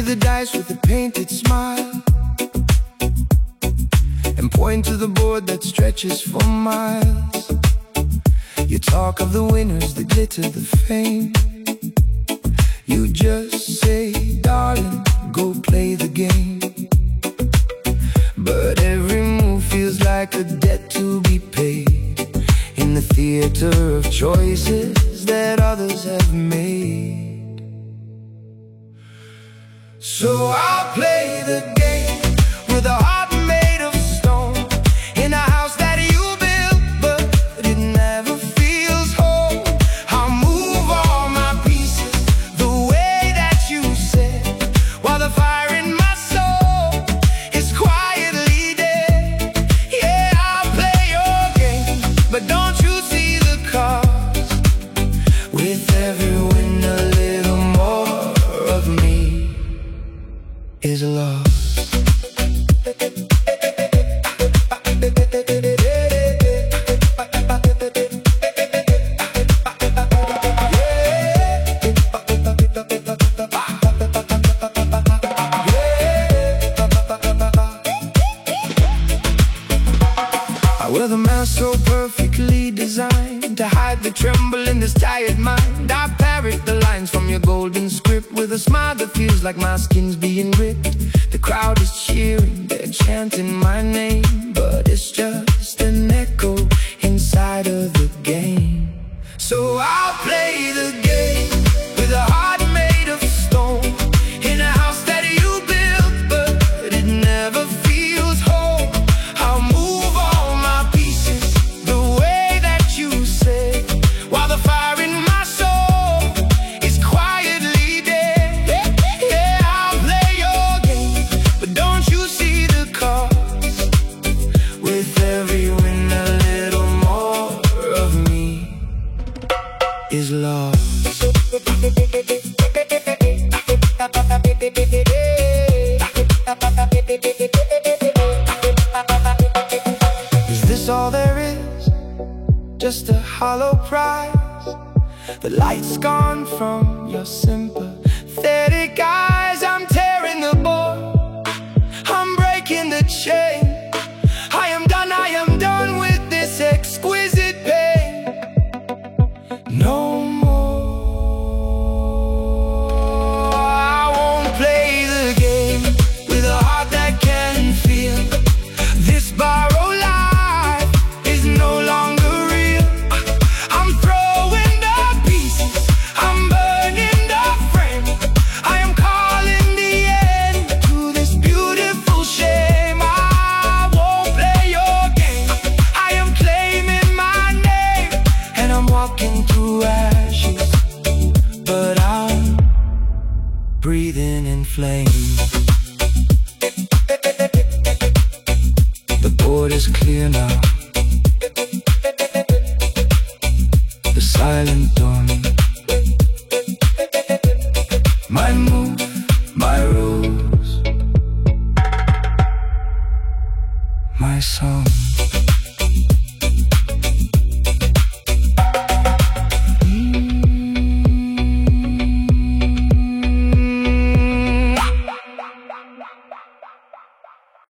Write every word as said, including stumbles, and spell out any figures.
the dice with a painted smile, and point to the board that stretches for miles. You talk of the winners, the glitter, the fame. You just say, darling, go play the game. But every move feels like a debt to be paid in the theater of choices that others have made. So I'll play the game with a heart made of stone, in a house that you built, but it never feels home. I'll move all my pieces the way that you said, while the fire in my soul is quietly dead. Yeah, I'll play your game, but don't you see the cost? With every win a little more of me is lost. I wear the mask so perfectly designed to hide the tremble in this tired mind. I parrot the lines from your golden script with a smile that feels like my skin's being ripped. The crowd is cheering, they're chanting my name, but it's just an echo inside of the game. So I'll play the game with a heart made of stone, in a house that you built, but it never feels home. I'll move all my pieces the way that you said, while the fire in my soul is quietly dead. Yeah, I'll play your game, but don't you see the cost? With every win a little more of me is lost. Is this all there is? Just a hollow prize? The light's gone from your sympathetic eyes. I'm tearing the board, I'm breaking the chain. I am done, I am done with this exquisite pain. No more, I won't play the game with a heart that can feel. This borrowed life is no longer real. I'm throwing the pieces, I'm burning the frame. I am calling the end to this beautiful shame. I won't play your game, I am claiming my name, and I'm walking through ashes, but I'm breathing in flames. The board is clear now, the silent dawn. My move, my rules, my song.